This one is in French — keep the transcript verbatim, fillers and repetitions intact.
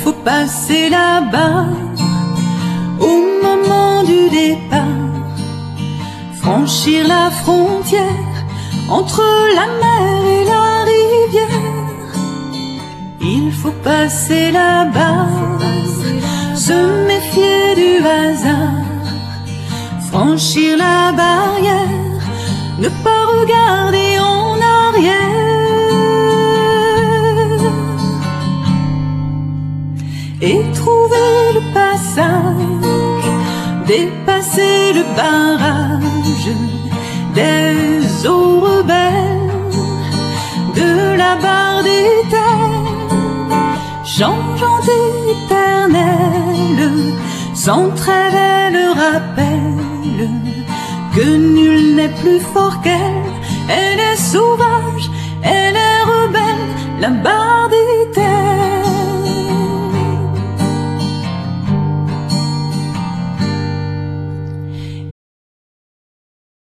faut passer là-bas au moment du départ, franchir la frontière entre la mer et la rivière. Il faut passer là-bas, se méfier du hasard, franchir la barrière, ne pas regarder en arrière et trouver le passage, dépasser le barrage des eaux rebelles de la barre des terres, changeant éternelle, sans trêve elle rappelle que nul n'est plus fort qu'elle. Elle est sauvage, elle est rebelle, la barre